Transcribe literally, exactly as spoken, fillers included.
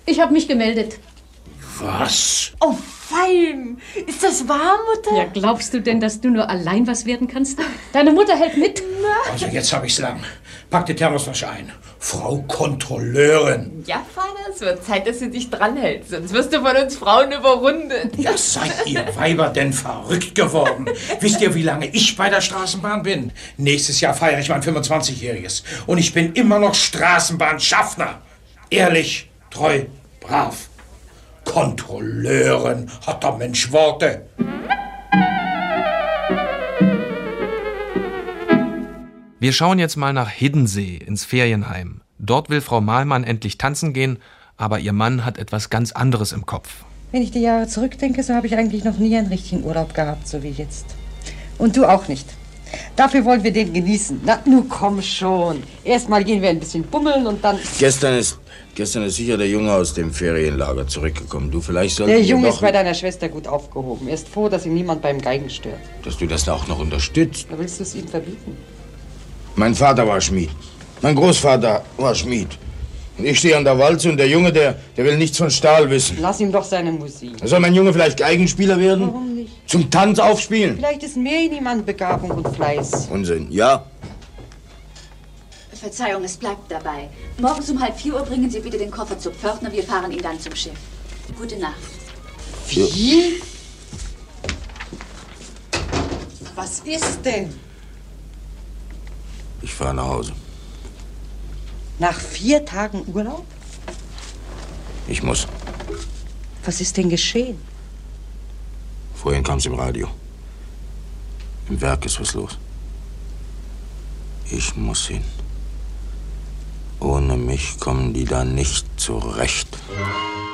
Ich habe mich gemeldet. Was? Oh, fein. Ist das wahr, Mutter? Ja, glaubst du denn, dass du nur allein was werden kannst? Deine Mutter hält mit. Also jetzt habe ich's lang. Pack die Thermosflasche ein. Frau Kontrolleurin. Ja, Vater, es wird Zeit, dass du dich dranhältst. Sonst wirst du von uns Frauen überrundet. Ja, seid ihr Weiber denn verrückt geworden? Wisst ihr, wie lange ich bei der Straßenbahn bin? Nächstes Jahr feiere ich mein fünfundzwanzigjähriges. Und ich bin immer noch Straßenbahnschaffner. Ehrlich, treu, brav. Kontrolleurin, hat der Mensch Worte. Wir schauen jetzt mal nach Hiddensee ins Ferienheim. Dort will Frau Mahlmann endlich tanzen gehen, aber ihr Mann hat etwas ganz anderes im Kopf. Wenn ich die Jahre zurückdenke, so habe ich eigentlich noch nie einen richtigen Urlaub gehabt, so wie jetzt. Und du auch nicht. Dafür wollen wir den genießen. Na, nun komm schon. Erstmal gehen wir ein bisschen bummeln und dann... Gestern ist, gestern ist sicher der Junge aus dem Ferienlager zurückgekommen. Du, vielleicht solltest... Der Junge ist bei deiner Schwester gut aufgehoben. Er ist froh, dass ihn niemand beim Geigen stört. Dass du das da auch noch unterstützt. Da willst du es ihm verbieten? Mein Vater war Schmied. Mein Großvater war Schmied. Und ich stehe an der Walze und der Junge, der, der will nichts von Stahl wissen. Lass ihm doch seine Musik. Soll mein Junge vielleicht Geigenspieler werden? Warum nicht? Zum Tanz aufspielen? Vielleicht ist mehr in ihm an Begabung und Fleiß. Unsinn, ja. Verzeihung, es bleibt dabei. Morgens um halb vier Uhr bringen Sie bitte den Koffer zu Pförtner. Wir fahren ihn dann zum Schiff. Gute Nacht. Wie? Was ist denn? Ich fahre nach Hause. Nach vier Tagen Urlaub? Ich muss. Was ist denn geschehen? Vorhin kam es im Radio. Im Werk ist was los. Ich muss hin. Ohne mich kommen die da nicht zurecht.